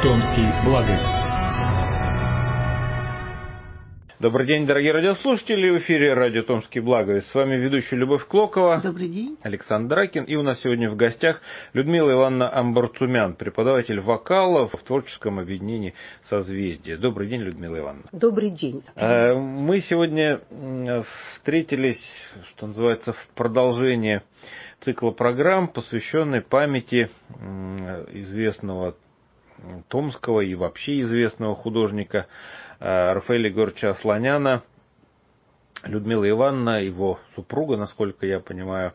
Томский благовест. Добрый день, дорогие радиослушатели. В эфире радио «Томский благовест». С вами ведущий Любовь Клокова. Добрый день. Александр Дракин. И у нас сегодня в гостях Людмила Ивановна Амбарцумян, преподаватель вокала в творческом объединении «Созвездие». Добрый день, Людмила Ивановна. Добрый день. Мы сегодня встретились, что называется, в продолжение цикла программ, посвященной памяти известного томского и вообще известного художника Рафаэля Егоровича Асланяна. Людмила Ивановна, его супруга, насколько я понимаю.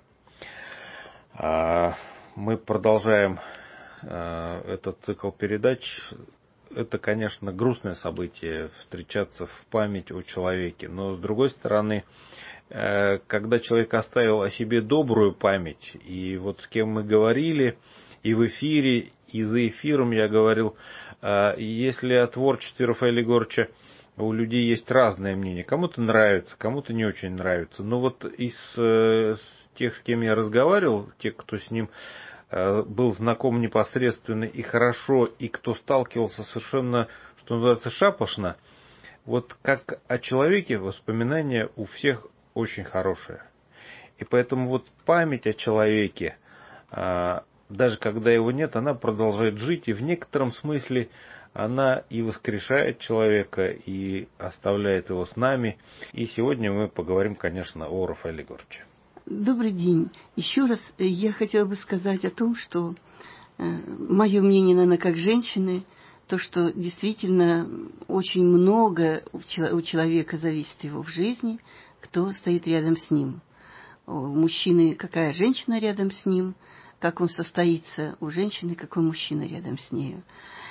Мы продолжаем этот цикл передач. Это, конечно, грустное событие встречаться в память о человеке. Но, с другой стороны, когда человек оставил о себе добрую память, и вот с кем мы говорили, и в эфире, и за эфиром я говорил, если о творчестве Рафаэля Егоровича у людей есть разное мнение. Кому-то нравится, кому-то не очень нравится. Но вот из тех, с кем я разговаривал, те, кто с ним был знаком непосредственно и хорошо, и кто сталкивался совершенно, что называется, шапошно, вот как о человеке воспоминания у всех очень хорошие. И поэтому вот память о человеке, даже когда его нет, она продолжает жить, и в некотором смысле она и воскрешает человека, и оставляет его с нами. И сегодня мы поговорим, конечно, о Рафаэле Егоровиче. Добрый день. Еще раз я хотела бы сказать о том, что мое мнение, наверное, как женщины, то, что действительно очень много у человека зависит его в жизни, кто стоит рядом с ним. У мужчины какая женщина рядом с ним, как он состоится, у женщины какой мужчина рядом с нею.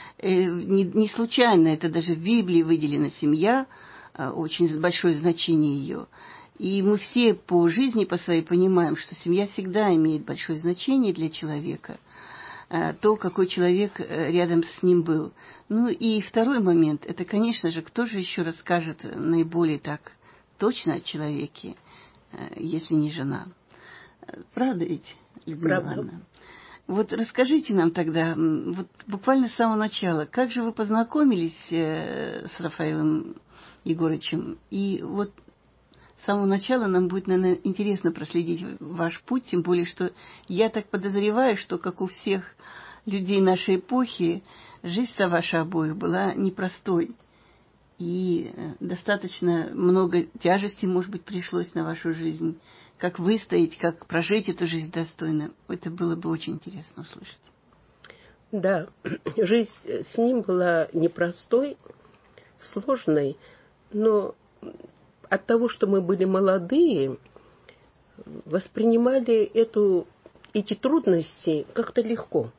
Не случайно, это даже в Библии выделена семья, очень большое значение ее. И мы все по жизни, по своей понимаем, что семья всегда имеет большое значение для человека, то, какой человек рядом с ним был. Ну и второй момент, это, конечно же, кто же еще расскажет наиболее так точно о человеке, если не жена. Правда ведь, Людмила Ивановна? Вот расскажите нам тогда, вот буквально с самого начала, как же вы познакомились с Рафаэлем Егоровичем? И вот с самого начала нам будет, наверное, интересно проследить ваш путь, тем более, что я так подозреваю, что, как у всех людей нашей эпохи, жизнь-то ваша обоих была непростой. И достаточно много тяжести, может быть, пришлось на вашу жизнь. Как выстоять, как прожить эту жизнь достойно. Это было бы очень интересно услышать. Да, жизнь с ним была непростой, сложной, но от того, что мы были молодые, воспринимали эти трудности как-то легко.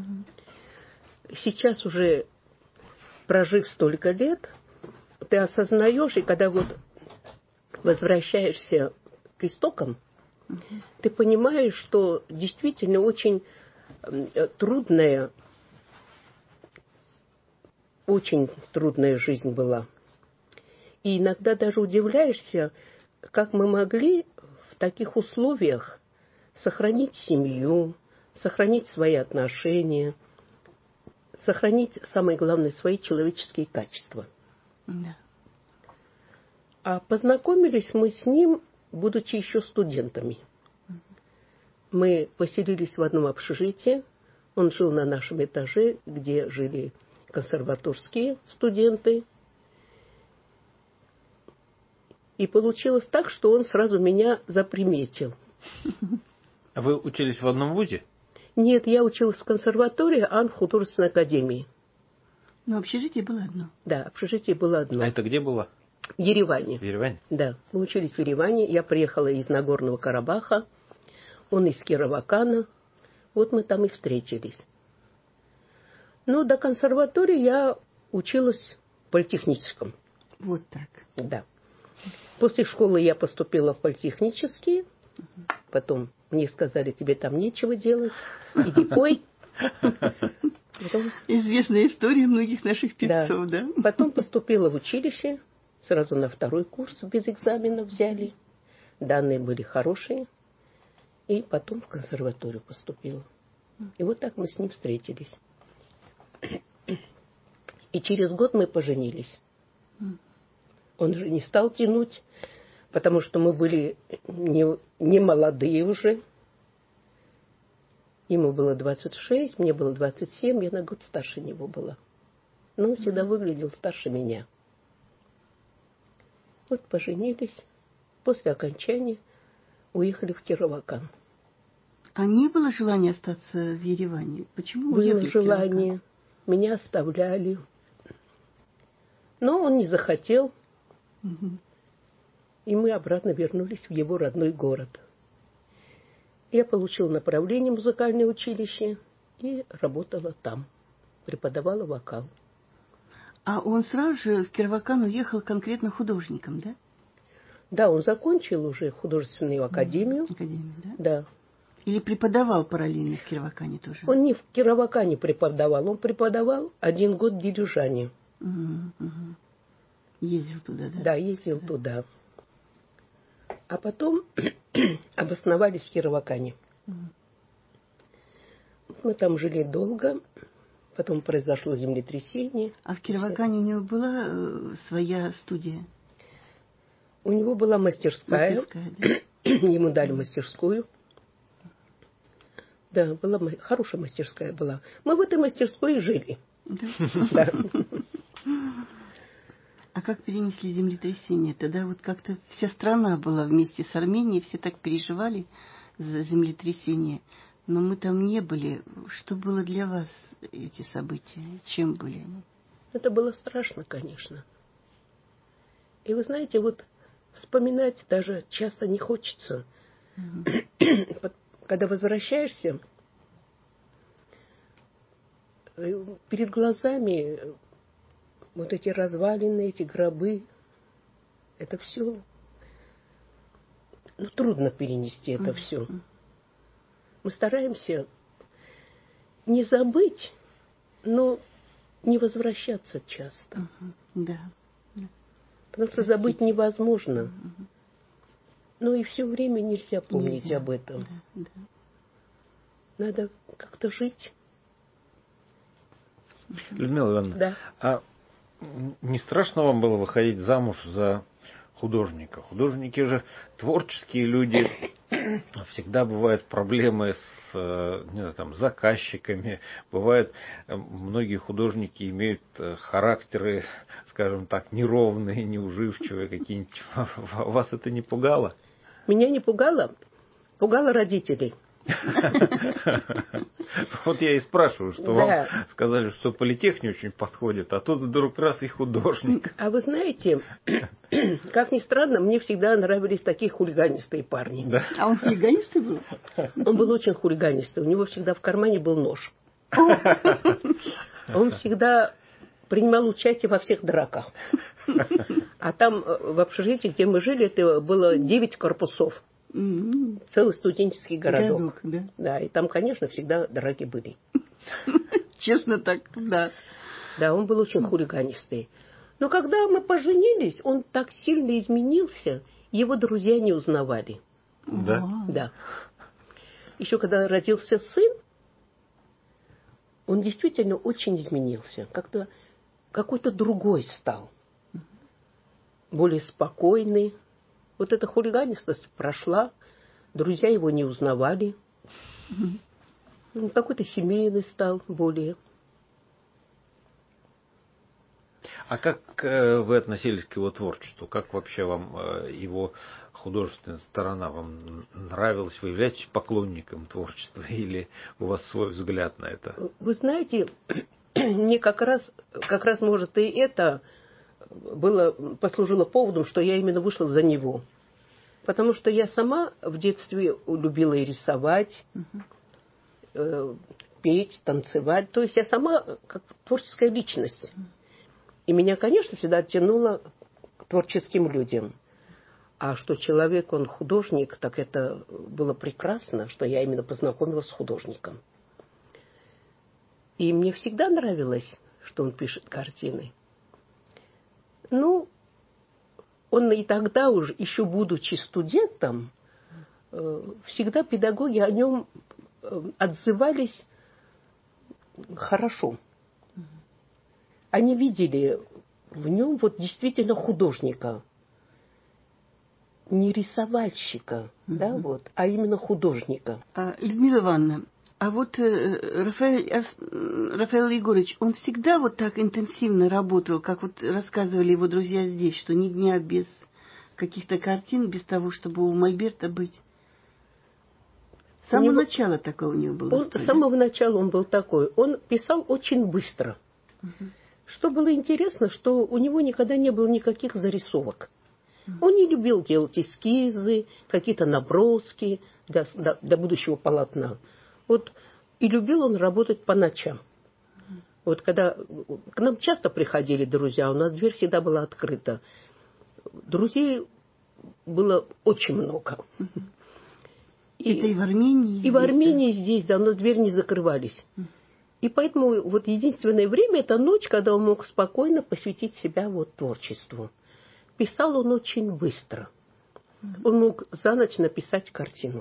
Сейчас уже, прожив столько лет, ты осознаешь, и когда вот возвращаешься к истокам, ты понимаешь, что действительно очень трудная жизнь была. И иногда даже удивляешься, как мы могли в таких условиях сохранить семью, сохранить свои отношения, сохранить, самое главное, свои человеческие качества. Да. А познакомились мы с ним, будучи еще студентами. Мы поселились в одном общежитии. Он жил на нашем этаже, где жили консерваторские студенты. И получилось так, что он сразу меня заприметил. А вы учились в одном вузе? Нет, я училась в консерватории, а он в художественной академии. Но общежитие было одно. Да, общежитие было одно. А это где было? В Ереване. В Ереване? Да, мы учились в Ереване. Я приехала из Нагорного Карабаха, он из Кировакана. Вот мы там и встретились. Но до консерватории я училась в политехническом. Вот так. Да. После школы я поступила в политехнический. Потом мне сказали, тебе там нечего делать, иди пой. Потом... Известная история многих наших певцов, да? Потом поступила в училище. Сразу на второй курс без экзаменов взяли. Данные были хорошие. И потом в консерваторию поступила. И вот так мы с ним встретились. И через год мы поженились. Он же не стал тянуть, потому что мы были не молодые уже. Ему было 26, мне было 27, я на год старше него была. Но он всегда выглядел старше меня. Вот поженились. После окончания уехали в Кировакан. А не было желания остаться в Ереване? Почему Было уехали в желание. Кировакан? Меня оставляли. Но он не захотел. И мы обратно вернулись в его родной город. Я получила направление в музыкальное училище и работала там. Преподавала вокал. А он сразу же в Кировакан уехал конкретно художником, да? Да, он закончил уже художественную академию. Академию, да? Да. Или преподавал параллельно в Кировакане тоже? Он не в Кировакане преподавал, он преподавал 1 год дирижане. Ездил туда, да? Да, ездил туда. А потом обосновались в Кировакане. Мы там жили долго. Потом произошло землетрясение. А в Кировакане у него была своя студия? У него была мастерская. Мастерская, да? Ему дали мастерскую. Да, была хорошая мастерская была. Мы в этой мастерской и жили. Да. А как перенесли землетрясение? Тогда вот как-то вся страна была вместе с Арменией, все так переживали за землетрясение. Но мы там не были. Что было для вас эти события? Чем были они? Это было страшно, конечно. И вы знаете, вот вспоминать даже часто не хочется. Когда возвращаешься, перед глазами вот эти развалины, эти гробы, это все, трудно перенести это все. Мы стараемся не забыть, но не возвращаться часто. Да. Потому что забыть невозможно. Но и все время нельзя помнить об этом. Да. Надо как-то жить. Людмила Ивановна, Да. а не страшно вам было выходить замуж за художника? Художники же творческие люди, всегда бывают проблемы с не знаю, там, заказчиками, бывает, многие художники имеют характеры, скажем так, неровные, неуживчивые какие-нибудь. Вас это не пугало? Меня не пугало, пугало родителей. Вот я и спрашиваю, что Да. вам сказали, что политех не очень подходит, а тут вдруг раз и художник. А вы знаете, как ни странно, мне всегда нравились такие хулиганистые парни. Да. А он хулиганистый был? Он был очень хулиганистый. У него всегда в кармане был нож. Он всегда принимал участие во всех драках. А там в общежитии, где мы жили, это было 9 корпусов. Целый студенческий городок. Да? Да, и там, конечно, всегда драки были. Честно так, да. Да, он был очень хулиганистый. Но когда мы поженились, он так сильно изменился, его друзья не узнавали. Да? Да. Еще когда родился сын, он действительно очень изменился. Как-то какой-то другой стал. Более спокойный. Вот эта хулиганистость прошла, друзья его не узнавали. Какой-то семейный стал более. А как вы относились к его творчеству? Как вообще вам его художественная сторона вам нравилась? Вы являетесь поклонником творчества или у вас свой взгляд на это? Вы знаете, мне как раз может и это послужило поводом, что я именно вышла за него. Потому что я сама в детстве любила и рисовать, петь, танцевать. То есть я сама как творческая личность. И меня, конечно, всегда тянуло к творческим людям. А что человек, он художник, так это было прекрасно, что я именно познакомилась с художником. И мне всегда нравилось, что он пишет картины. Ну, он и тогда уже, еще будучи студентом, всегда педагоги о нем отзывались хорошо. они видели в нем вот действительно художника. Не рисовальщика, да, вот, а именно художника. Людмила Ивановна, а вот Рафаэл Егорович, он всегда вот так интенсивно работал, как вот рассказывали его друзья здесь, что ни дня без каких-то картин, без того, чтобы у Мольберта быть? С самого начала такое у него было? С самого начала он был такой. Он писал очень быстро. Что было интересно, что у него никогда не было никаких зарисовок. Он не любил делать эскизы, какие-то наброски для будущего полотна. Вот, и любил он работать по ночам. Вот когда к нам часто приходили друзья, у нас дверь всегда была открыта. Друзей было очень много. Это и в Армении? И в Армении здесь, да, у нас двери не закрывались. И поэтому вот единственное время — это ночь, когда он мог спокойно посвятить себя вот творчеству. Писал он очень быстро. Он мог за ночь написать картину.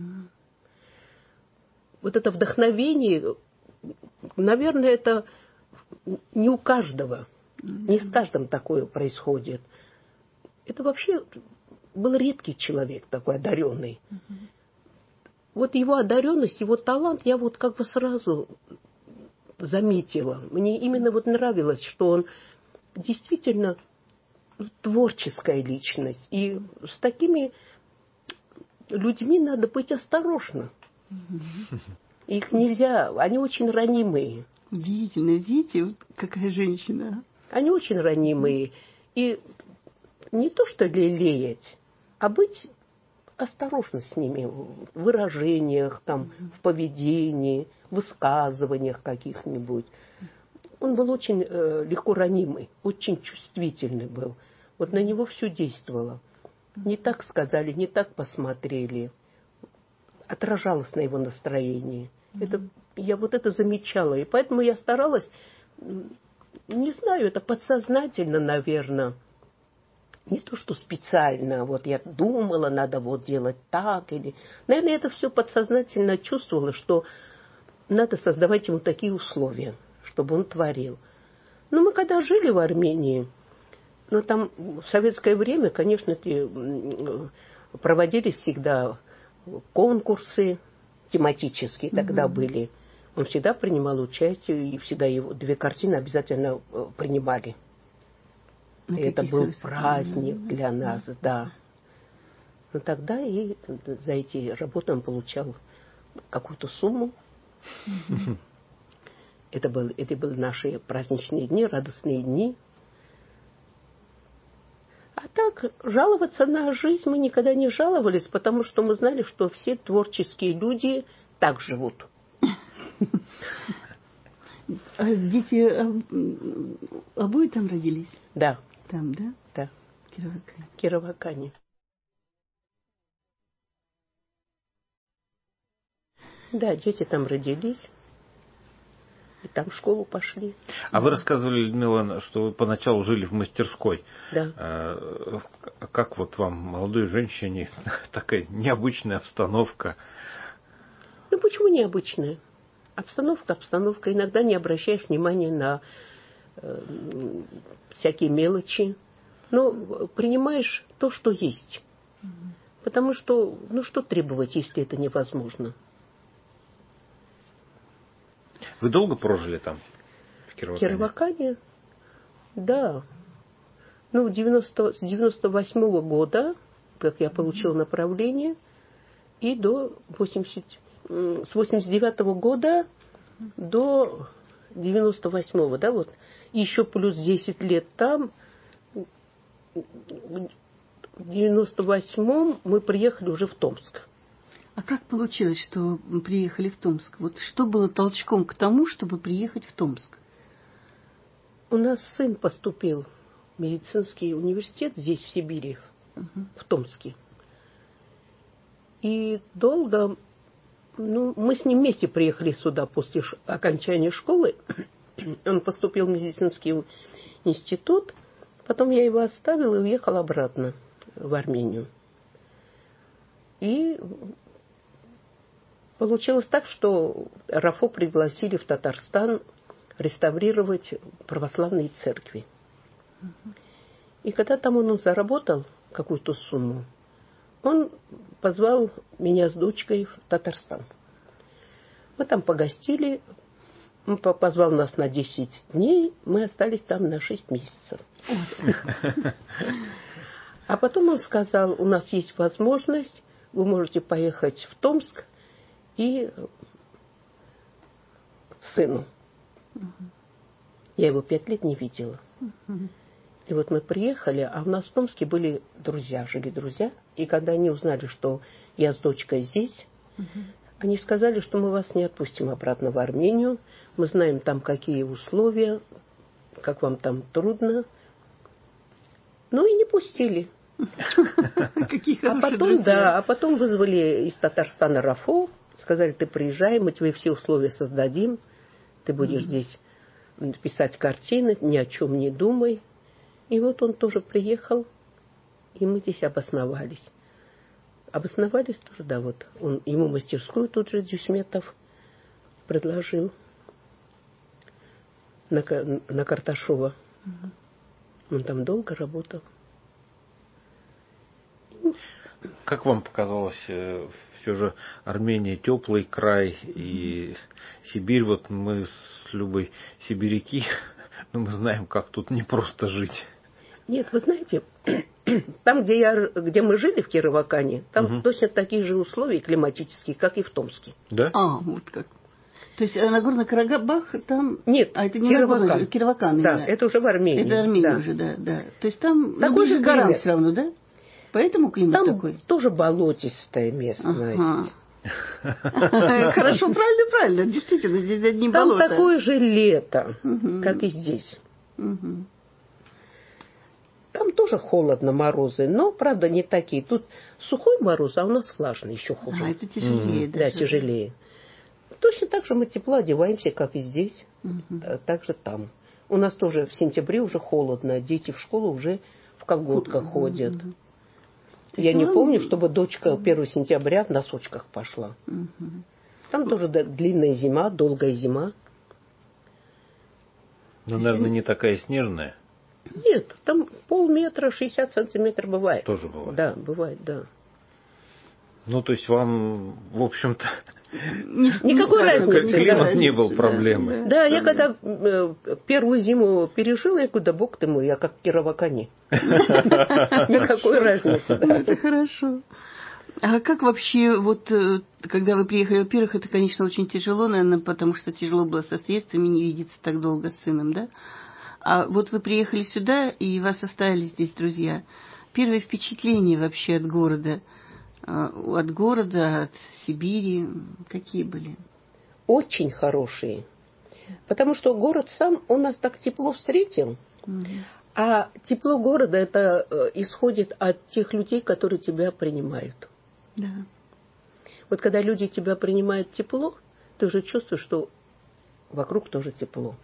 Вот это вдохновение, наверное, это не у каждого, не с каждым такое происходит. Это вообще был редкий человек, такой одаренный. Вот его одаренность, его талант я вот как бы сразу заметила. Мне именно вот нравилось, что он действительно творческая личность. И с такими людьми надо быть осторожно. Их нельзя, они очень ранимые. Удивительно, видите, какая женщина. Они очень ранимые. И не то что лелеять, а быть осторожно с ними в выражениях, там, в поведении, в высказываниях каких-нибудь. Он был очень легко ранимый, очень чувствительный был. Вот на него все действовало. Не так сказали, не так посмотрели. Отражалось на его настроении. Я вот это замечала. И поэтому я старалась, не знаю, это подсознательно, наверное, не то, что специально, вот я думала, надо вот делать так, или... Наверное, это все подсознательно чувствовала, что надо создавать ему такие условия, чтобы он творил. Но мы когда жили в Армении, там в советское время, конечно, проводили всегда конкурсы тематические, тогда были. Он всегда принимал участие, и всегда его 2 картины обязательно принимали. И это был праздник для нас, да. Но тогда и за эти работы он получал какую-то сумму. Это были наши праздничные дни, радостные дни. А так, жаловаться на жизнь мы никогда не жаловались, потому что мы знали, что все творческие люди так живут. А дети обои там родились? Да. Там, да? Да. Кировакане. Да, дети там родились. И там в школу пошли. А вы рассказывали, Людмила, что вы поначалу жили в мастерской. Да. Как вот вам, молодой женщине, такая необычная обстановка? Ну, почему необычная? Обстановка. Иногда не обращаешь внимания на всякие мелочи. Но принимаешь то, что есть. Потому что, что требовать, если это невозможно? Вы долго прожили там, в Кировакане? Кировакане? Да. С 98-го года, как я получила направление, и до с 89-го года до 98-го, да, вот. И еще плюс 10 лет там. В 98-м мы приехали уже в Томск. А как получилось, что вы приехали в Томск? Вот что было толчком к тому, чтобы приехать в Томск? У нас сын поступил в медицинский университет здесь, в Сибири, в Томске. И долго, мы с ним вместе приехали сюда после окончания школы. Он поступил в медицинский институт. Потом я его оставила и уехала обратно в Армению. И получилось так, что Рафо пригласили в Татарстан реставрировать православные церкви. И когда там он заработал какую-то сумму, он позвал меня с дочкой в Татарстан. Мы там погостили, он позвал нас на 10 дней, мы остались там на 6 месяцев. А потом он сказал, у нас есть возможность, вы можете поехать в Томск и к сыну. Я его 5 лет не видела. И вот мы приехали, а у нас в Томске были друзья, жили друзья. И когда они узнали, что я с дочкой здесь, они сказали, что мы вас не отпустим обратно в Армению. Мы знаем там, какие условия, как вам там трудно. Ну и не пустили. А потом вызвали из Татарстана Рафо, сказали, ты приезжай, мы тебе все условия создадим, ты будешь здесь писать картины, ни о чем не думай. И вот он тоже приехал, и мы здесь обосновались. Обосновались тоже, да, вот. Ему мастерскую тут же Дюсьметов предложил на Карташова. Он там долго работал. Как вам показалось, все же Армения теплый край, и Сибирь, вот мы с Любой сибиряки, но мы знаем, как тут непросто жить. Нет, вы знаете, там, где мы жили, в Кировакане, там точно такие же условия климатические, как и в Томске. Да? Вот как. То есть Нагорный Карабах там... Нет, это не Кировакан. Кировакан. Да, это уже в Армении. Это Армения уже, да. То есть там такой же горам все равно, да? Поэтому климат там такой? Тоже болотистая местность. Хорошо, правильно. Действительно, здесь одни болота. Там такое же лето, как и здесь. Там тоже холодно, морозы, но, правда, не такие. Тут сухой мороз, а у нас влажный, еще хуже. Это тяжелее. Да, тяжелее. Точно так же мы тепло одеваемся, как и здесь, так же там. У нас тоже в сентябре уже холодно, дети в школу уже в колготках ходят. Я не помню, чтобы дочка 1 сентября в носочках пошла. Там тоже длинная зима, долгая зима. Но, наверное, не такая снежная. Нет, там полметра, 60 сантиметров бывает. Тоже бывает. Да, бывает, да. Ну, то есть вам, в общем-то, никакой разницы. Климат не был проблемой. Да, я когда первую зиму пережила, я говорю, да бог ты мой, я как в Кировакане. Никакой разницы. Это хорошо. А как вообще, вот, когда вы приехали, во-первых, это, конечно, очень тяжело, наверное, потому что тяжело было со средствами не видеться так долго с сыном, да? А вот вы приехали сюда, и вас оставили здесь друзья. Первые впечатления вообще от города, от Сибири, какие были? Очень хорошие. Потому что город сам, он нас так тепло встретил. А тепло города, это исходит от тех людей, которые тебя принимают. Да. Вот когда люди тебя принимают тепло, ты уже чувствуешь, что вокруг тоже тепло.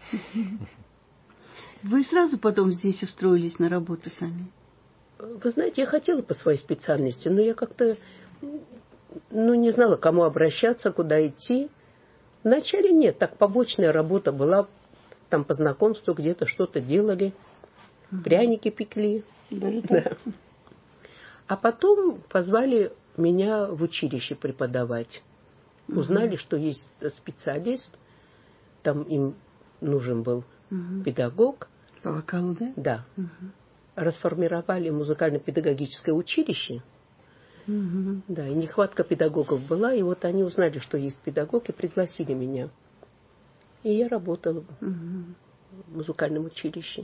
Вы сразу потом здесь устроились на работу сами? Вы знаете, я хотела по своей специальности, но я как-то не знала, к кому обращаться, куда идти. Вначале нет, так побочная работа была, там по знакомству где-то что-то делали, пряники пекли. Даже да. А потом позвали меня в училище преподавать. Узнали, что есть специалист, там им нужен был педагог. По вокалу, да? Да. Расформировали музыкально-педагогическое училище. Да, и нехватка педагогов была, и вот они узнали, что есть педагог, и пригласили меня. И я работала в музыкальном училище.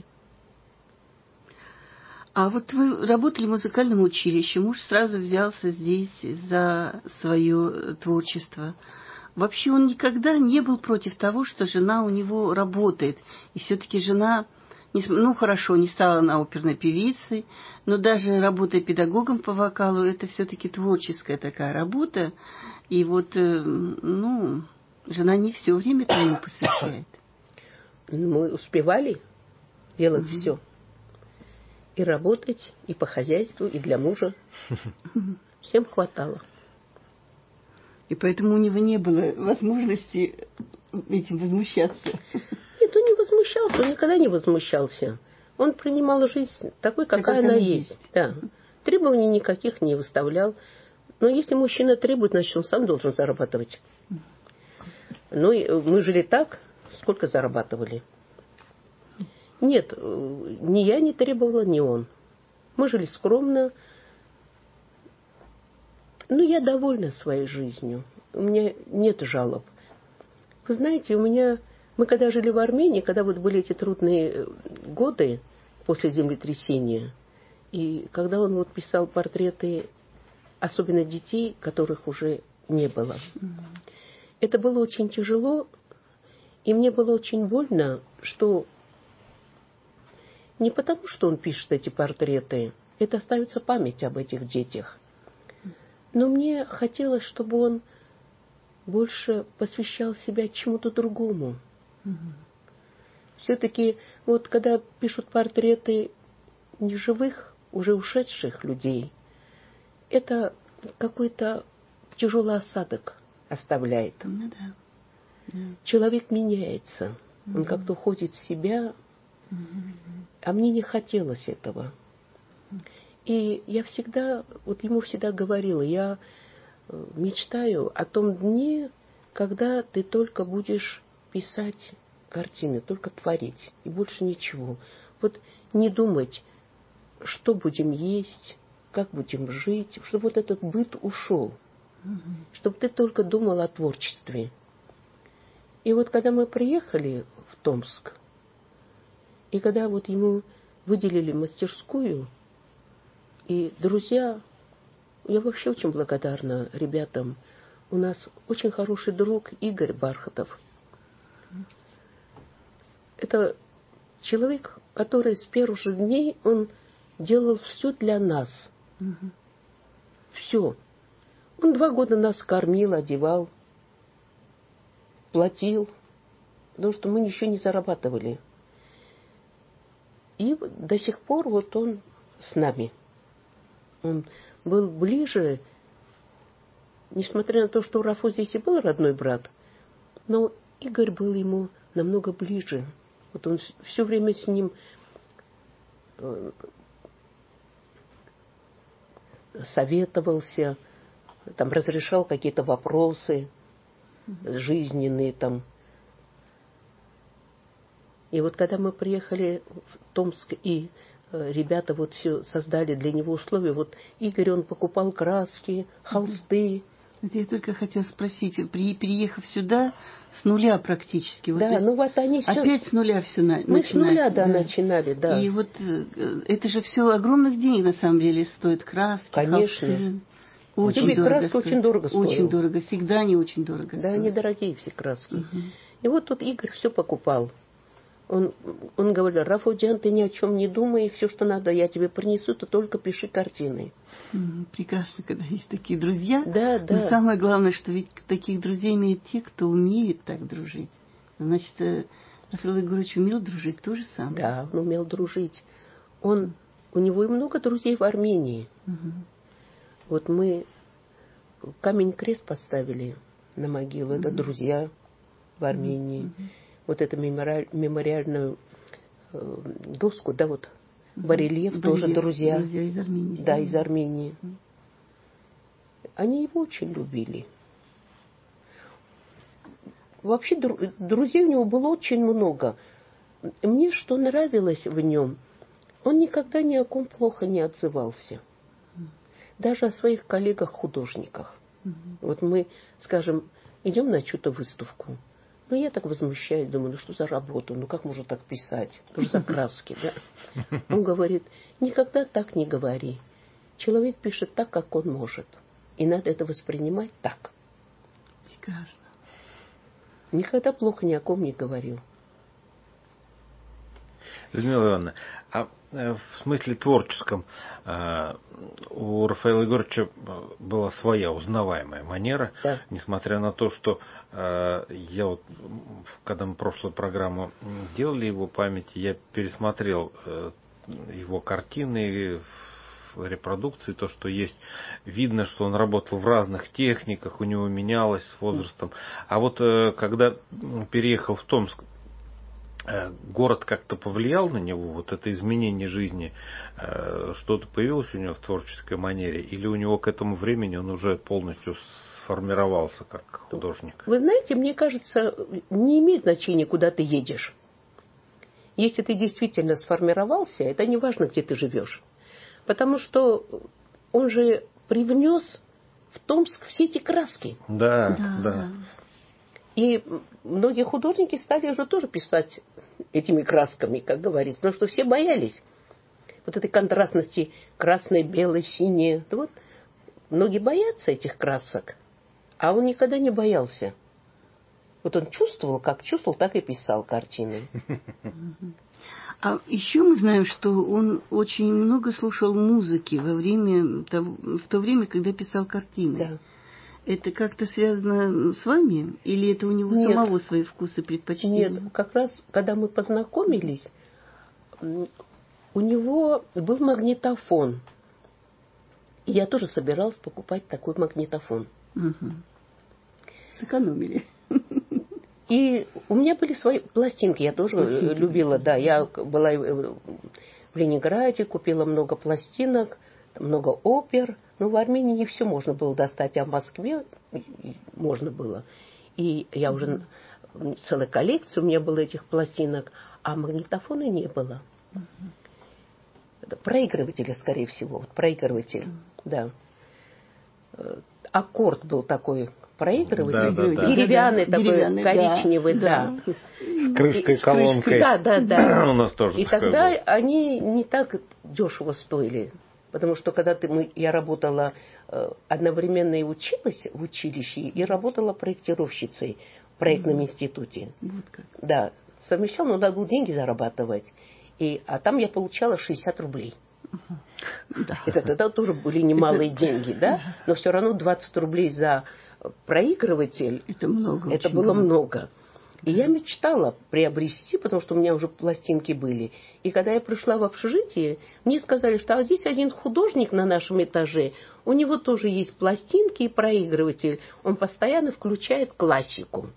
А вот вы работали в музыкальном училище, муж сразу взялся здесь за свое творчество. Вообще он никогда не был против того, что жена у него работает. И все-таки жена, хорошо, не стала она оперной певицей, но даже работая педагогом по вокалу, это все-таки творческая такая работа. И вот, жена не все время тому посвящает. Мы успевали делать все. И работать, и по хозяйству, и для мужа. Всем хватало. И поэтому у него не было возможности этим возмущаться. Нет, у возмущался, он никогда не возмущался. Он принимал жизнь такой, какая она есть. Да. Требований никаких не выставлял. Но если мужчина требует, значит, он сам должен зарабатывать. Ну, мы жили так, сколько зарабатывали. Нет, ни я не требовала, ни он. Мы жили скромно. Но я довольна своей жизнью. У меня нет жалоб. Вы знаете, мы когда жили в Армении, когда вот были эти трудные годы после землетрясения, и когда он вот писал портреты, особенно детей, которых уже не было, это было очень тяжело, и мне было очень больно, что не потому, что он пишет эти портреты, это остается память об этих детях, но мне хотелось, чтобы он больше посвящал себя чему-то другому. Все-таки вот когда пишут портреты неживых, уже ушедших людей, это какой-то тяжелый осадок оставляет. Ну, да. Да. Человек меняется, он как-то уходит в себя, а мне не хотелось этого. И я всегда, вот ему всегда говорила, я мечтаю о том дне, когда ты только будешь писать картины, только творить, и больше ничего. Вот не думать, что будем есть, как будем жить, чтобы вот этот быт ушел, чтобы ты только думал о творчестве. И вот когда мы приехали в Томск, и когда вот ему выделили мастерскую, и друзья, я вообще очень благодарна ребятам, у нас очень хороший друг Игорь Бархатов. Это человек, который с первых же дней, он делал все для нас. Все. Он 2 года нас кормил, одевал, платил, потому что мы ничего не зарабатывали. И до сих пор вот он с нами. Он был ближе, несмотря на то, что у Рафо здесь и был родной брат, но Игорь был ему намного ближе. Вот он все время с ним советовался, там разрешал какие-то вопросы жизненные там. И вот когда мы приехали в Томск, и ребята вот все создали для него условия, вот Игорь, он покупал краски, холсты. Я только хотела спросить, переехав сюда, с нуля практически. Вот, да, ну вот они все... Опять с нуля все начинали. Мы с нуля, да, начинали, да. И вот это же все огромных денег на самом деле стоит. Краски, конечно. холсты. Очень дорого краски стоит. очень дорого стоят. Очень дорого. Всегда они очень дорого да, стоят. они дорогие все краски. И вот тут Игорь все покупал. Он говорил: Рафудян, ты ни о чем не думай, все, что надо, я тебе принесу, ты только пиши картины. Прекрасно, когда есть такие друзья. Да, да. Но самое главное, что ведь таких друзей имеют те, кто умеет так дружить. Значит, Рафаэл Егорович умел дружить то же самое. Да, он умел дружить. У него и много друзей в Армении. Вот мы камень-крест поставили на могилу. Это друзья в Армении. Вот эту мемориальную доску, да, вот барельеф тоже друзья. Друзья из Армении. Да, из Армении. Они его очень любили. Вообще друзей у него было очень много. Мне что нравилось в нем, он никогда ни о ком плохо не отзывался. Даже о своих коллегах-художниках. Вот мы, скажем, идем на чью-то выставку. Ну, я так возмущаюсь, думаю, ну что за работа, ну как можно так писать, что за краски, да? Он говорит: никогда так не говори. Человек пишет так, как он может. И надо это воспринимать так. Прекрасно. Никогда плохо ни о ком не говорил. Людмила Ивановна, а в смысле творческом у Рафаэла Егоровича была своя узнаваемая манера, да. Несмотря на то, что я вот, когда мы прошлую программу делали его памяти, я пересмотрел его картины, репродукции, то, что есть, видно, что он работал в разных техниках, у него менялось с возрастом. А вот когда переехал в Томск, город как-то повлиял на него, вот это изменение жизни, что-то появилось у него в творческой манере, или у него к этому времени он уже полностью сформировался как художник? Вы знаете, мне кажется, не имеет значения, куда ты едешь. Если ты действительно сформировался, это не важно, где ты живешь. Потому что он же привнес в Томск все эти краски. Да. И многие художники стали уже тоже писать этими красками, как говорится, потому что все боялись вот этой контрастности красное, белое, синее. Вот многие боятся этих красок, а он никогда не боялся. Вот он чувствовал, так и писал картины. А еще мы знаем, что он очень много слушал музыки в то время, когда писал картины. Да. Это как-то связано с вами? Или это у него самого свои вкусы, предпочтения? Нет, как раз, когда мы познакомились, у него был магнитофон. И я тоже собиралась покупать такой магнитофон. Угу. Сэкономили. И у меня были свои пластинки, я тоже любила, да. Я была в Ленинграде, купила много пластинок, много опер. Но в Армении не все можно было достать, а в Москве можно было. И я уже целая коллекция у меня была этих пластинок, а магнитофона не было. Проигрывателя, скорее всего. Проигрыватель, да. Аккорд был такой проигрыватель, деревянный, такой коричневый, да. С крышкой, колонкой. Да. У нас тоже. И тогда они не так дешево стоили. Потому что когда я работала одновременно и училась в училище, и работала проектировщицей в проектном институте. Вот как. Да, совмещала, но надо было деньги зарабатывать. А там я получала 60 рублей. Да. Это тогда тоже были немалые деньги, да? Но все равно 20 рублей за проигрыватель, это было много. И я мечтала приобрести, потому что у меня уже пластинки были. И когда я пришла в общежитие, мне сказали, что здесь один художник на нашем этаже, у него тоже есть пластинки и проигрыватель. Он постоянно включает классику.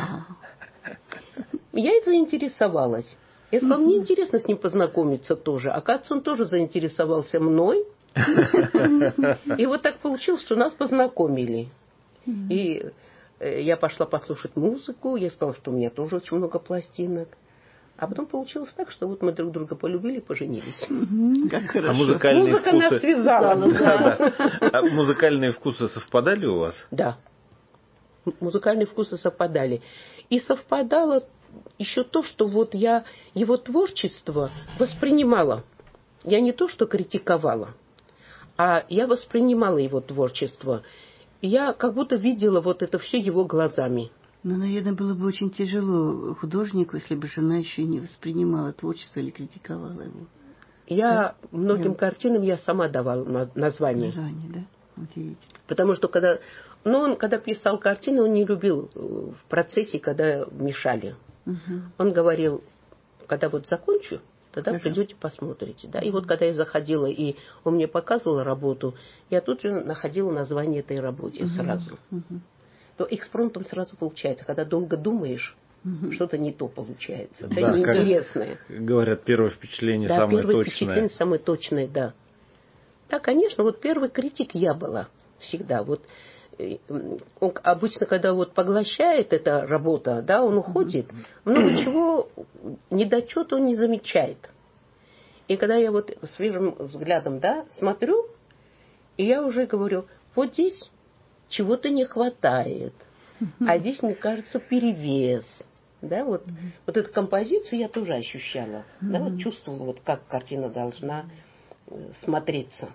Я и заинтересовалась. Я сказала, мне интересно с ним познакомиться тоже. Оказывается, он тоже заинтересовался мной. И вот так получилось, что нас познакомили. И я пошла послушать музыку, я сказала, что у меня тоже очень много пластинок. А потом получилось так, что вот мы друг друга полюбили и поженились. Как хорошо. А музыкальные Музыка вкусы... нас связала. Да. А музыкальные вкусы совпадали у вас? Да. Музыкальные вкусы совпадали. И совпадало еще то, что вот я его творчество воспринимала. Я не то, что критиковала, а я воспринимала его творчество. Я как будто видела вот это все его глазами. Ну, наверное, было бы очень тяжело художнику, если бы жена еще не воспринимала творчество или критиковала его. Я многим картинам я сама давала название. Название, да? Удивительно. Потому что он, когда писал картины, он не любил в процессе, когда мешали. Он говорил, когда вот закончу, тогда придете, посмотрите. Да? И вот когда я заходила, и он мне показывал работу, я тут же находила название этой работе сразу. То экспромтом сразу получается. Когда долго думаешь, что-то не то получается. Это неинтересное. Говорят, первое впечатление да, самое первое точное. Впечатление самое точное, да. Да, конечно, вот первый критик я была всегда. Вот он обычно, когда вот поглощает эта работа, да, он уходит, много чего, недочета он не замечает. И когда я вот свежим взглядом, да, смотрю, и я уже говорю, вот здесь чего-то не хватает, а здесь, мне кажется, перевес. Да, вот эту композицию я тоже ощущала, да, вот чувствовала, вот как картина должна смотреться.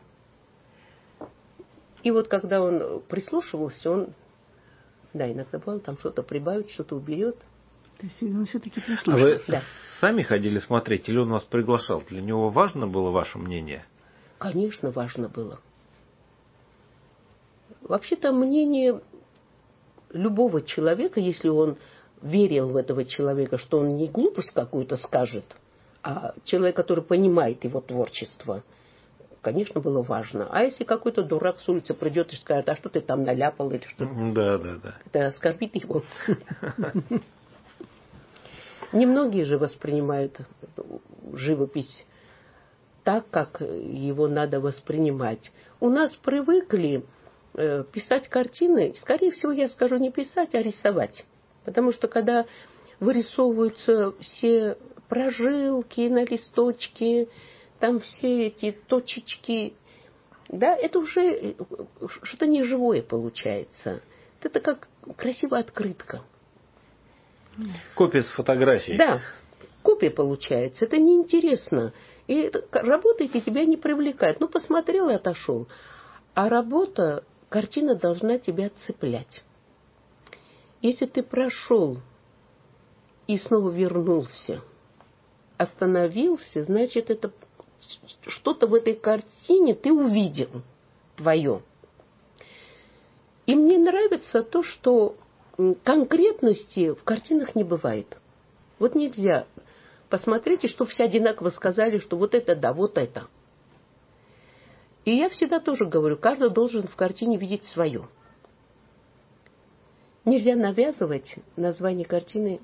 И вот когда он прислушивался, он, да, иногда бывало, там что-то прибавит, что-то уберет. То есть он все-таки А вы да. сами ходили смотреть или он вас приглашал? Для него важно было ваше мнение? Конечно, важно было. Вообще-то мнение любого человека, если он верил в этого человека, что он не глупость какую-то скажет, а человек, который понимает его творчество, конечно, было важно. А если какой-то дурак с улицы придет и скажет, а что ты там наляпал или что? Да. Это оскорбит его. Немногие же воспринимают живопись так, как его надо воспринимать. У нас привыкли писать картины, скорее всего, я скажу, не писать, а рисовать. Потому что когда вырисовываются все прожилки на листочке, там все эти точечки, да, это уже что-то неживое получается. Это как красивая открытка. Копия с фотографией. Да, копия получается. Это неинтересно. И работа эти тебя не привлекает. Ну, посмотрел и отошел. А работа, картина должна тебя цеплять. Если ты прошел и снова вернулся, остановился, значит, это что-то в этой картине ты увидел твое. И мне нравится то, что конкретности в картинах не бывает. Вот нельзя. Посмотрите, что все одинаково сказали, что вот это да, вот это. И я всегда тоже говорю, каждый должен в картине видеть свое. Нельзя навязывать название картины.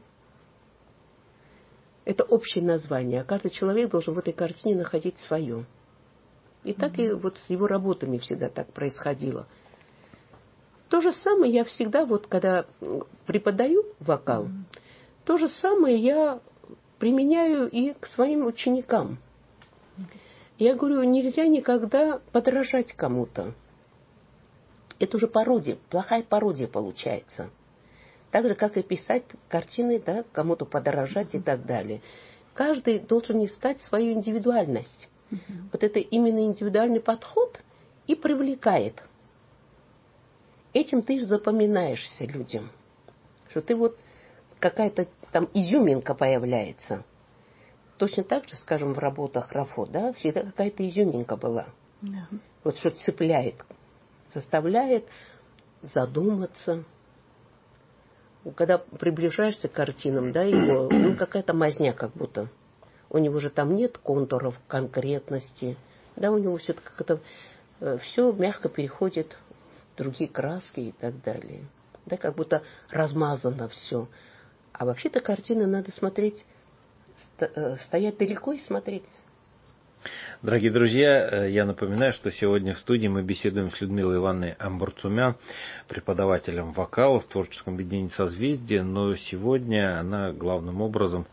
Это общее название, а каждый человек должен в этой картине находить свое. И так и вот с его работами всегда так происходило. То же самое я всегда, вот когда преподаю вокал, то же самое я применяю и к своим ученикам. Я говорю, нельзя никогда подражать кому-то. Это уже пародия, плохая пародия получается. Так же, как и писать картины, да, кому-то подражать и так далее. Каждый должен искать свою индивидуальность. Вот это именно индивидуальный подход и привлекает. Этим ты запоминаешься людям. Что ты вот какая-то там изюминка появляется. Точно так же, скажем, в работах Рафо, да, всегда какая-то изюминка была. Да. Вот что цепляет, заставляет задуматься. Когда приближаешься к картинам, да, его, ну, какая-то мазня как будто. У него же там нет контуров, конкретности. Да, у него все как-то все мягко переходит в другие краски и так далее. Да, как будто размазано все. А вообще-то картины надо смотреть, стоять далеко и смотреть. Дорогие друзья, я напоминаю, что сегодня в студии мы беседуем с Людмилой Ивановной Амбарцумян, преподавателем вокала в творческом объединении «Созвездие», но сегодня она главным образом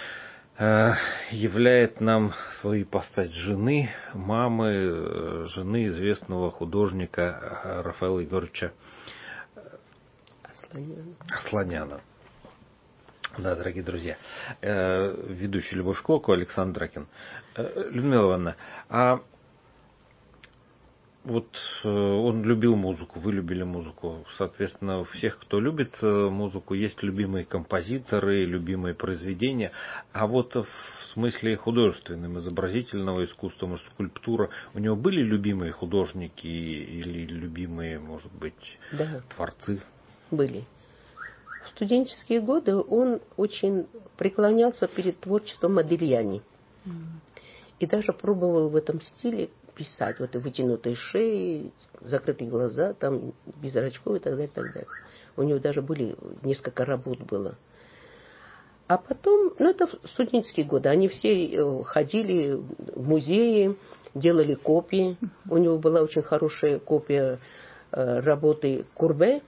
являет нам свою ипостась жены, мамы, жены известного художника Рафаэла Егоровича Асланяна. Да, дорогие друзья, ведущий Любовь Клокова, Александр Дракин. Людмила Ивановна, а вот он любил музыку, вы любили музыку. Соответственно, у всех, кто любит музыку, есть любимые композиторы, любимые произведения. А вот в смысле художественного, изобразительного искусства, может, скульптура, у него были любимые художники или любимые, может быть, да, творцы? Были. В студенческие годы он очень преклонялся перед творчеством Модильяни. И даже пробовал в этом стиле писать. Вот и вытянутые шеи, закрытые глаза, там, без зрачков и так далее, так далее. У него даже были, несколько работ было. А потом, ну это студенческие годы, они все ходили в музеи, делали копии. У него была очень хорошая копия работы Курбе,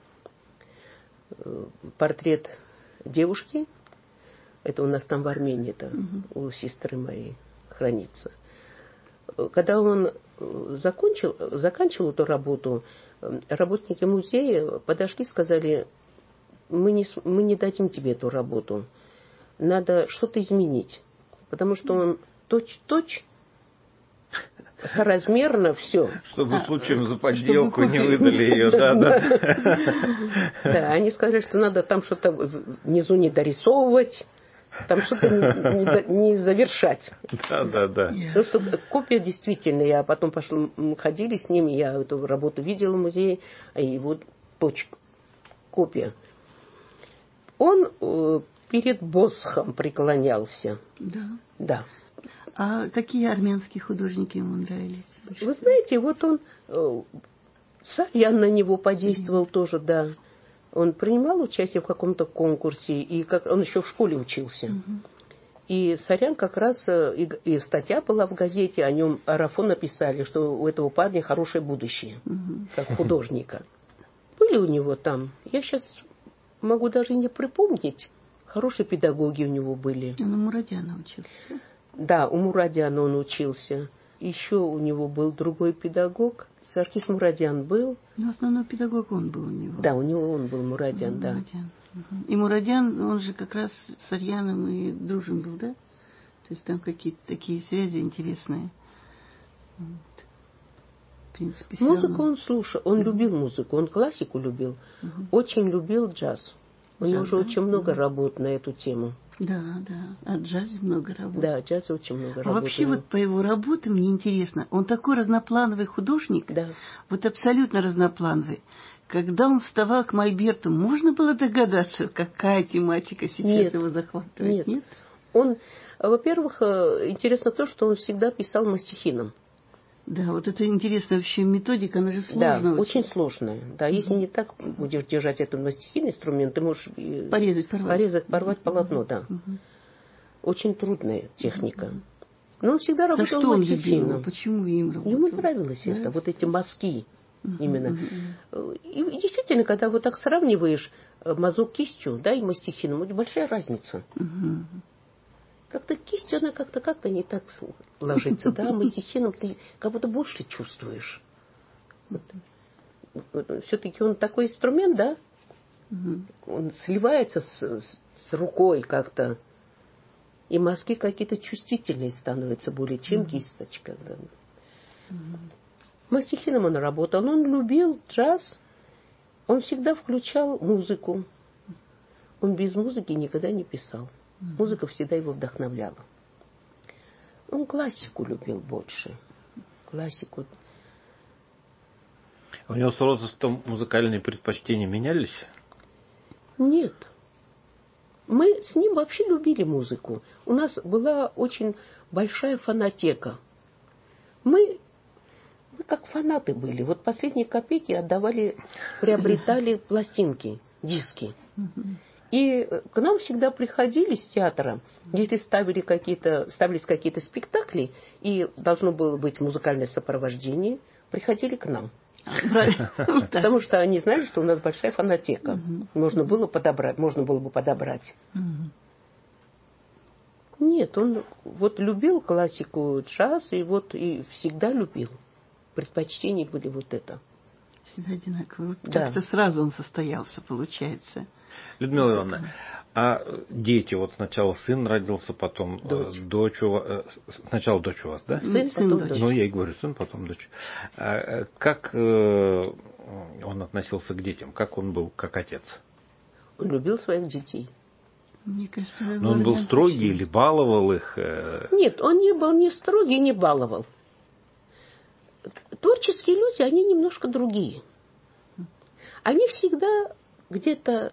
портрет девушки. Это у нас там в Армении, это у сестры моей хранится. Когда он заканчивал эту работу, работники музея подошли и сказали, мы не дадим тебе эту работу, надо что-то изменить, потому что он точь-точь, соразмерно все. Чтобы случаем за подделку не выдали ее, да. Да, они сказали, что надо там что-то внизу не дорисовывать, там что-то не завершать. Да. Потому что копия действительно, я потом пошла, мы ходили с ними, я эту работу видела в музее, а его копия. Он перед Босхом преклонялся. Да. А какие армянские художники ему нравились? Вы знаете, вот он, Сарьян на него подействовал тоже, да. Он принимал участие в каком-то конкурсе, и он еще в школе учился. И Сарян как раз, и статья была в газете, о нем Арафон написали, что у этого парня хорошее будущее, как художника. Были у него там, я сейчас могу даже не припомнить, хорошие педагоги у него были. Он у Мурадяна учился. Да, у Мурадяна он учился. Еще у него был другой педагог, Саркис Мурадян был. Но основной педагог он был у него. Да, у него он был Мурадян, да. Мурадян. И Мурадян, он же как раз с Сарьяном и дружен был, да? То есть там какие-то такие связи интересные. Вот. В принципе, Музыку он слушал, он любил музыку, он классику любил, очень любил джаз. У него уже очень много работ на эту тему. Да, да, о джазе много работ. Да, о джазе очень много работ. А вообще вот по его работам мне интересно, он такой разноплановый художник, да. Вот абсолютно разноплановый. Когда он вставал к Мольберту, можно было догадаться, какая тематика сейчас его захватывает? Нет. Он, во-первых, интересно то, что он всегда писал мастихином. Да, вот это интересная вообще методика, она же сложная. Да, очень сложная. Да, если не так будешь держать этот мастихин инструмент, ты можешь порвать полотно, да. Очень трудная техника. Но он всегда работал мастихином. За что он любил? Почему им работал? Ему нравилось это, вот эти мазки именно. И действительно, когда вот так сравниваешь мазок кистью, да, и мастихином, очень большая разница. Как-то кисть, она как-то не так ложится, да, мастихином ты как будто больше чувствуешь. Все-таки он такой инструмент, да, он сливается с рукой как-то, и мазки какие-то чувствительные становятся более, чем кисточка. Да. Мастихином он работал, он любил джаз, он всегда включал музыку, он без музыки никогда не писал. Музыка всегда его вдохновляла. Он классику любил больше. Классику. У него с возрастом музыкальные предпочтения менялись? Нет. Мы с ним вообще любили музыку. У нас была очень большая фонотека. Мы как фанаты были. Вот последние копейки отдавали, приобретали пластинки, диски. И к нам всегда приходили с театра, если ставились какие-то спектакли, и должно было быть музыкальное сопровождение, приходили к нам. Потому что они знали, что у нас большая фонотека. Можно было бы подобрать. Нет, он вот любил классику, джаз, и всегда любил. Предпочтения были вот это. Всегда одинаково. Как-то сразу он состоялся, получается. Людмила Ивановна, а дети, вот сначала сын родился, потом дочь у вас, сначала дочь у вас, да? Сын, потом дочь. Ну, я и говорю, сын, потом дочь. Как он относился к детям? Как он был как отец? Он любил своих детей. Мне кажется, но он был строгий или баловал их? Нет, он не был ни строгий, ни баловал. Творческие люди, они немножко другие. Они всегда где-то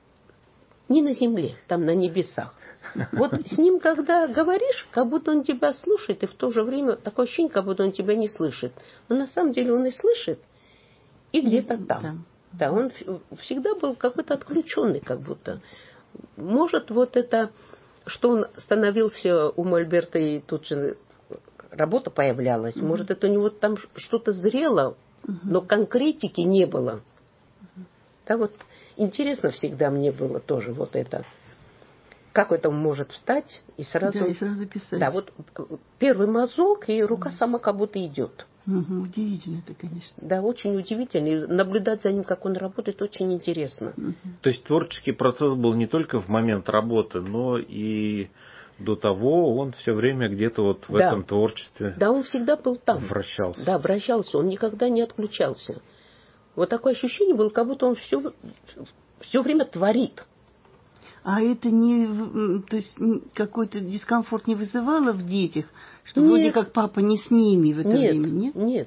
не на земле, там на небесах. Вот с ним, когда говоришь, как будто он тебя слушает, и в то же время такое ощущение, как будто он тебя не слышит. Но на самом деле он и слышит, и где-то там. Да, он всегда был какой-то отключенный, как будто. Может, вот это, что он становился у Мольберта, и тут же работа появлялась, может, это у него там что-то зрело, но конкретики не было. Да, вот интересно всегда мне было тоже вот это. Как это может встать и сразу... Да, и сразу писать. Да, вот первый мазок, и рука сама как будто идет. Удивительно это, конечно. Да, очень удивительно. И наблюдать за ним, как он работает, очень интересно. То есть творческий процесс был не только в момент работы, но и до того он все время где-то вот в этом творчестве. Да, он всегда был там. Вращался. Да, вращался. Он никогда не отключался. Вот такое ощущение было, как будто он все время творит. А это не, то есть какой-то дискомфорт не вызывало в детях, что вроде как папа не с ними в это время, нет? Нет.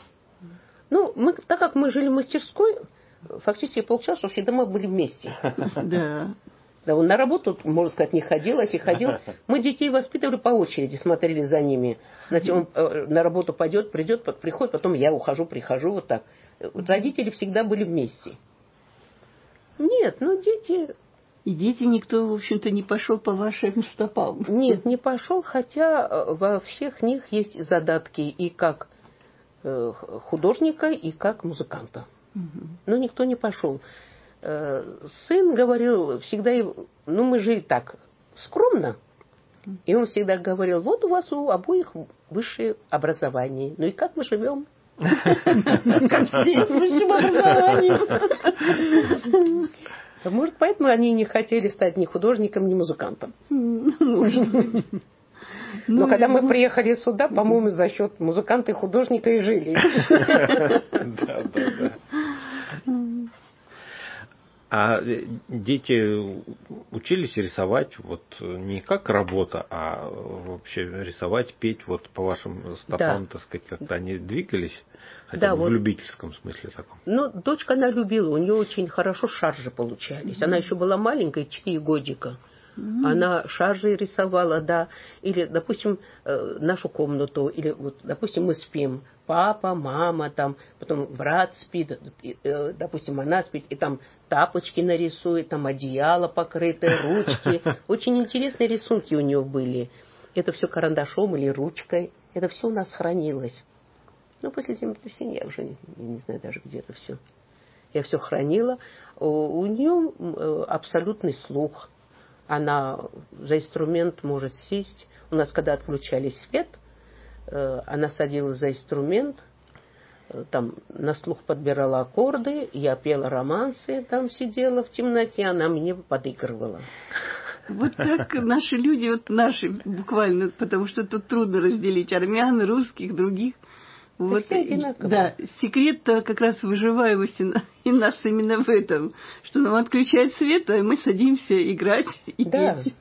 Ну, так как мы жили в мастерской, фактически получалось, что всегда мы были вместе. Да. Да, он на работу, можно сказать, не ходил, а если ходил, мы детей воспитывали по очереди, смотрели за ними. Значит, он на работу придет, приходит, потом я ухожу, прихожу, вот так. Родители всегда были вместе. Нет, ну дети... И дети никто, в общем-то, не пошел по вашим стопам. Нет, не пошел, хотя во всех них есть задатки и как художника, и как музыканта. Но никто не пошел. Сын говорил всегда, ну мы жили так, скромно. И он всегда говорил, вот у вас у обоих высшее образование. Ну и как мы живем? Как здесь, с высшим образованием. Может, поэтому они не хотели стать ни художником, ни музыкантом. Но когда мы приехали сюда, по-моему, за счет музыканта и художника и жили. Да. А дети учились рисовать вот не как работа, а вообще рисовать, петь вот по вашим стопам, так сказать, как-то они двигались, хотя бы в любительском смысле таком. Ну, дочка она любила, у нее очень хорошо шаржи получались. Она еще была маленькая, 4 годика. Она шаржи рисовала, да. Или, допустим, нашу комнату, или, вот, допустим, мы спим. Папа, мама, там, потом брат спит, допустим, она спит, и там тапочки нарисует, там одеяло покрытое, ручки. Очень интересные рисунки у нее были. Это все карандашом или ручкой. Это все у нас хранилось. Ну, после землетрясения я уже не знаю даже, где это все. Я все хранила. У нее абсолютный слух. Она за инструмент может сесть. У нас, когда отключали свет, она садилась за инструмент, там на слух подбирала аккорды, я пела романсы, там сидела в темноте, она мне подыгрывала. Вот так наши люди, вот наши буквально, потому что тут трудно разделить армян, русских, других. Вот, все одинаково. Да, секрет-то как раз выживаемости и нас именно в этом, что нам отключают свет, а мы садимся играть и петь.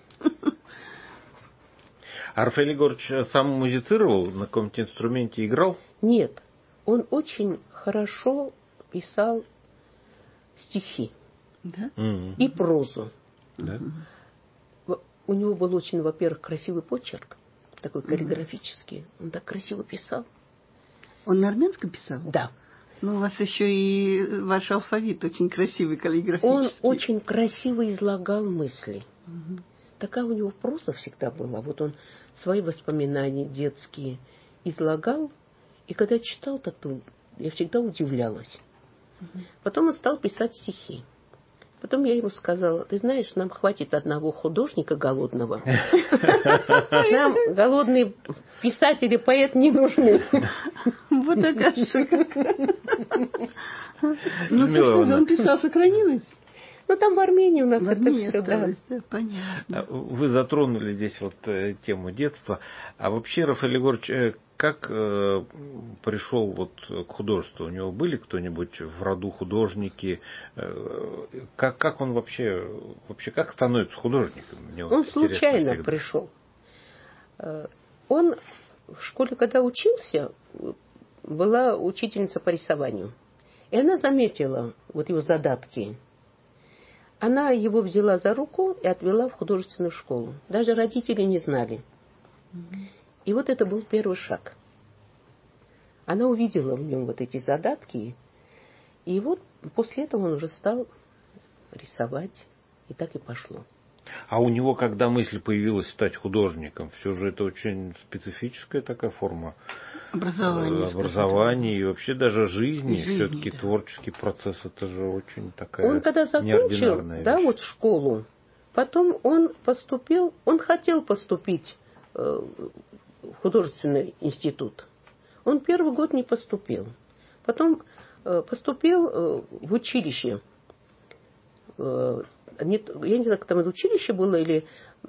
А Рафаэль Егорович сам музицировал, на каком-то инструменте играл? Нет, он очень хорошо писал стихи, да? И прозу. Да? У него был очень, во-первых, красивый почерк, такой каллиграфический. Он так красиво писал. Он на армянском писал? Да. Ну, у вас еще и ваш алфавит очень красивый, каллиграфический. Он очень красиво излагал мысли. Такая у него проза всегда была. Вот он свои воспоминания детские излагал. И когда читал такую, я всегда удивлялась. Потом он стал писать стихи. Потом я ему сказала, ты знаешь, нам хватит одного художника голодного. Нам голодные писатели, поэт не нужны. Вот оказывается. Ну, собственно, он писал, сохранилось. Ну, там в Армении у нас в это все, да. Понятно. Вы затронули здесь вот тему детства. А вообще, Рафаэль Егорович, как пришел вот к художеству? У него были кто-нибудь в роду художники? Как он вообще как становится художником? Мне Он вот случайно всегда пришел. Он в школе, когда учился, была учительница по рисованию. И она заметила вот его задатки. Она его взяла за руку и отвела в художественную школу. Даже родители не знали. И вот это был первый шаг. Она увидела в нем вот эти задатки. И вот после этого он уже стал рисовать. И так и пошло. А у него, когда мысль появилась стать художником, все же это очень специфическая такая форма образования и вообще даже жизни. Все-таки да. Творческий процесс, это же очень такая он когда закончил, да, вот школу, потом он поступил, он хотел поступить в художественный институт. Он первый год не поступил. Потом поступил в училище. Я не знаю, как там это училище было, или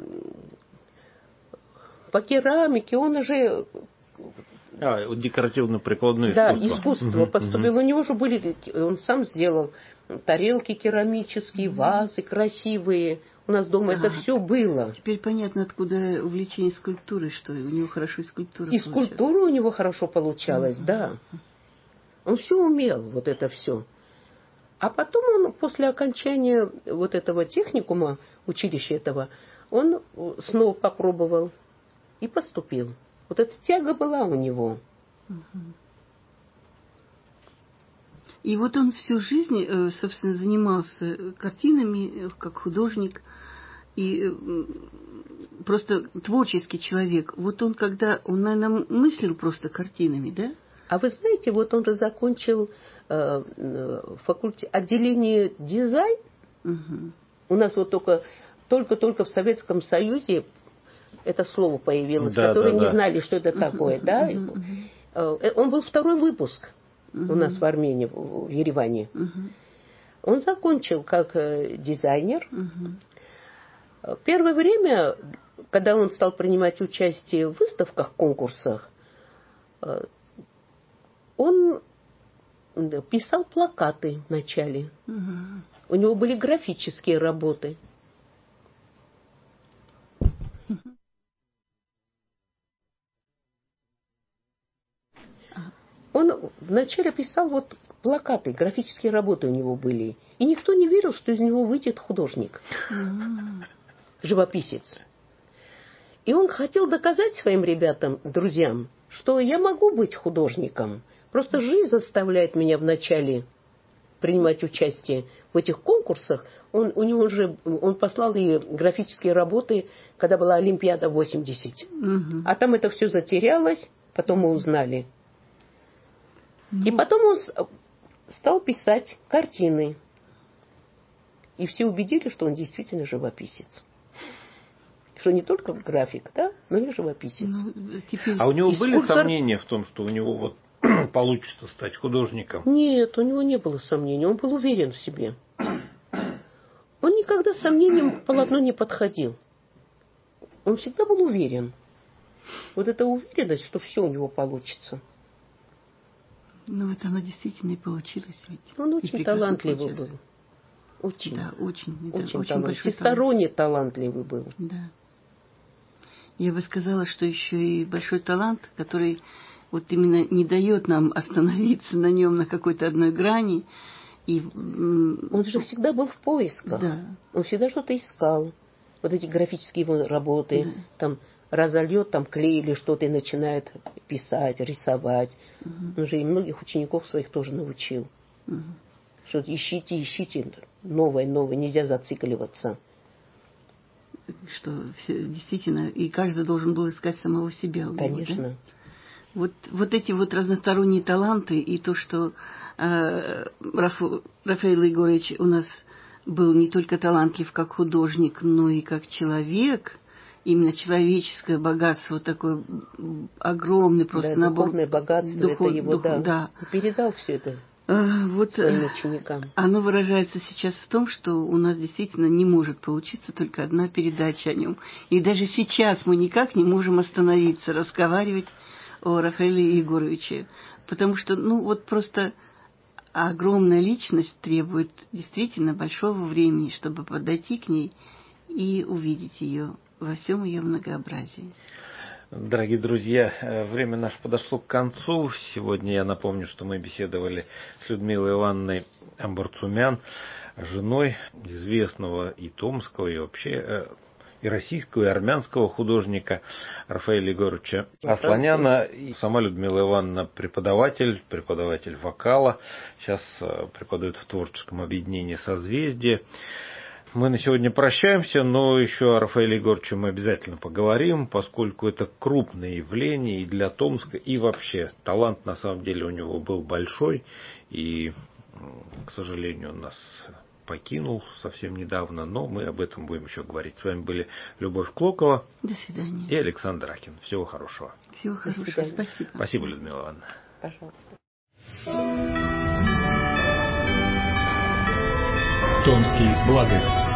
по керамике, он уже... декоративно-прикладное искусство. Да, искусство. искусство поступил. У него же были, он сам сделал тарелки керамические, вазы красивые. У нас дома это все было. Теперь понятно, откуда увлечение скульптурой, что у него хорошо и скульптура получалась. И скульптура у него хорошо получалась, да. Он все умел, вот это все. А потом он, после окончания вот этого техникума, училища этого, он снова попробовал и поступил. Вот эта тяга была у него. И вот он всю жизнь, собственно, занимался картинами, как художник, и просто творческий человек. Вот он, наверное, мыслил просто картинами, да? А вы знаете, вот он же закончил факультет отделение дизайн. Угу. У нас вот только в Советском Союзе это слово появилось, которые не знали, что это такое, да? Он был второй выпуск у нас в Армении, в Ереване. Он закончил как дизайнер. Первое время, когда он стал принимать участие в выставках, конкурсах, он писал плакаты вначале. У него были графические работы. Он вначале писал вот плакаты, графические работы у него были. И никто не верил, что из него выйдет художник, живописец. И он хотел доказать своим ребятам, друзьям, что я могу быть художником. Просто жизнь заставляет меня вначале принимать участие в этих конкурсах. Он послал ей графические работы, когда была Олимпиада 80. А там это все затерялось, потом мы узнали. И потом он стал писать картины. И все убедили, что он действительно живописец. Что не только график, да, но и живописец. А у него были сомнения в том, что у него вот получится стать художником? Нет, у него не было сомнений. Он был уверен в себе. Он никогда с сомнением к полотну не подходил. Он всегда был уверен. Вот эта уверенность, что все у него получится. Ну, вот она действительно и получилась. Ведь. Он очень талантливый был. Очень. Да, очень талантливый. Всесторонне талантливый был. Да. Я бы сказала, что еще и большой талант, который вот именно не дает нам остановиться на нем на какой-то одной грани. И он же всегда был в поисках. Да. Он всегда что-то искал. Вот эти графические его работы, там разольет, там клей или что-то и начинает писать, рисовать. Он же и многих учеников своих тоже научил. Что ищите, новое, новое, нельзя зацикливаться. Что действительно, и каждый должен был искать самого себя. Конечно. Да? Вот эти вот разносторонние таланты, и то, что Рафаэль Егорович у нас был не только талантлив как художник, но и как человек, именно человеческое богатство, такое огромный просто набор. Духовное богатство, это его, да. Передал все это своим ученикам. Оно выражается сейчас в том, что у нас действительно не может получиться только одна передача о нем. И даже сейчас мы никак не можем остановиться, разговаривать о Рафаэле Егоровиче. Потому что, просто огромная личность требует действительно большого времени, чтобы подойти к ней и увидеть ее во всем ее многообразии. Дорогие друзья, время наше подошло к концу. Сегодня я напомню, что мы беседовали с Людмилой Ивановной Амбарцумян, женой известного и томского, и вообще и российского, и армянского художника Рафаэля Егоровича Асланяна. И сама Людмила Ивановна преподаватель вокала. Сейчас преподает в творческом объединении «Созвездие». Мы на сегодня прощаемся, но еще о Рафаэле Егоровиче мы обязательно поговорим, поскольку это крупное явление и для Томска, и вообще. Талант на самом деле у него был большой, и, к сожалению, он нас покинул совсем недавно, но мы об этом будем еще говорить. С вами были Любовь Клокова. До свидания. И Александр Ракин. Всего хорошего. Всего хорошего. Спасибо. Спасибо, Людмила Ивановна. Пожалуйста. Томский благовест.